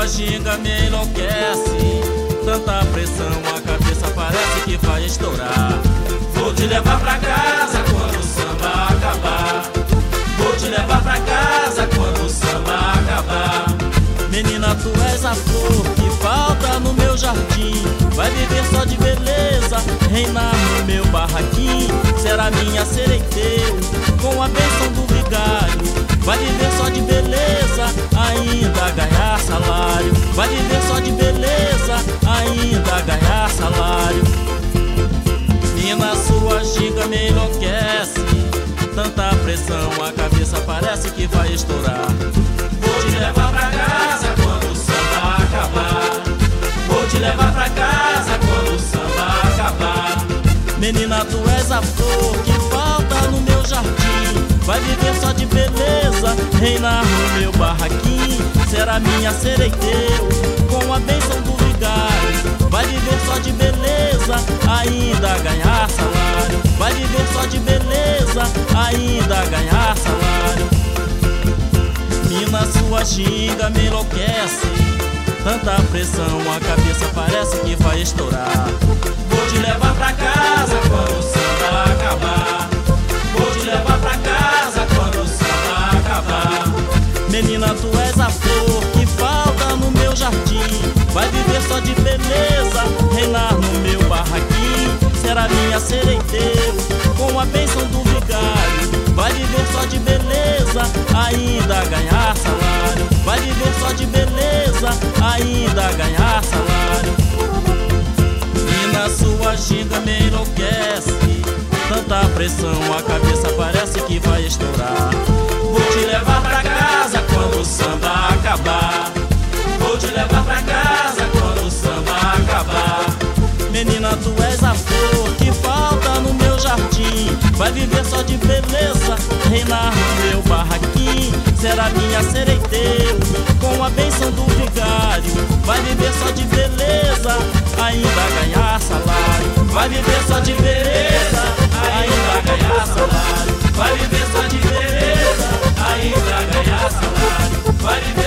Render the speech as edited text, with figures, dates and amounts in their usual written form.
sua ginga me enlouquece. Tanta pressão, a cabeça parece que vai estourar. Vou te levar pra casa quando o samba acabar. Vou te levar pra casa quando o samba acabar. Menina, tu és a flor que falta no meu jardim. Vai viver só de beleza, reinar no meu barraquinho. Será minha, serei teu, com a bênção do vigário. Vai viver só de beleza, ainda ganhar salário. Vai viver só de beleza, ainda ganhar salário. Menina, sua ginga me enlouquece. Tanta pressão, a cabeça parece que vai estourar. Vou te levar pra casa quando o samba acabar. Vou te levar pra casa quando o samba acabar. Menina, tu és a flor que falta no meu jardim. Vai viver só de beleza, reinar no meu barraquinho. Será minha, serei teu, com a bênção do vigário. Vai viver só de beleza, ainda ganhar salário. Vai viver só de beleza, ainda ganhar salário. Menina, sua ginga me enlouquece. Tanta pressão, a cabeça parece que vai estourar. Vou te levar pra casa quando o samba acabar. Vou te levar pra casa quando o samba acabar. Menina, tu és a flor que falta no meu jardim. Vai viver só de beleza, reinar no meu barraquinho. Será minha, serei teu, com a bênção do vigário. Vai viver só de beleza, ainda ganhar salário. Vai viver só de beleza, ainda ganhar salário. Menina, sua ginga me enlouquece. Tanta pressão, a cabeça parece que vai estourar. Vou te levar pra casa quando o samba acabar. Vou te levar pra casa quando o samba acabar. Menina, tu és a flor que falta no meu jardim. Vai viver só de beleza, reinar no meu barraquinho. Será minha, serei teu, com a bênção do vigário. Vai viver só de beleza, ainda ganhar salário. Vai viver só de beleza, ainda ganhar salário. Vai viver só de beleza, ainda ganhar salário. Vai viver